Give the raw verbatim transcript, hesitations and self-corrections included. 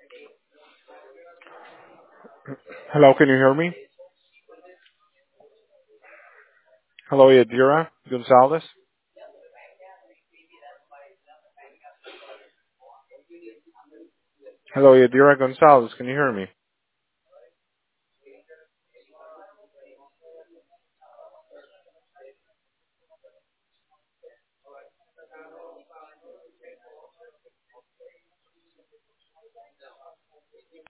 Hello, can you hear me? Hello, Yadira Gonzalez. Hello, Yadira Gonzalez. Can you hear me?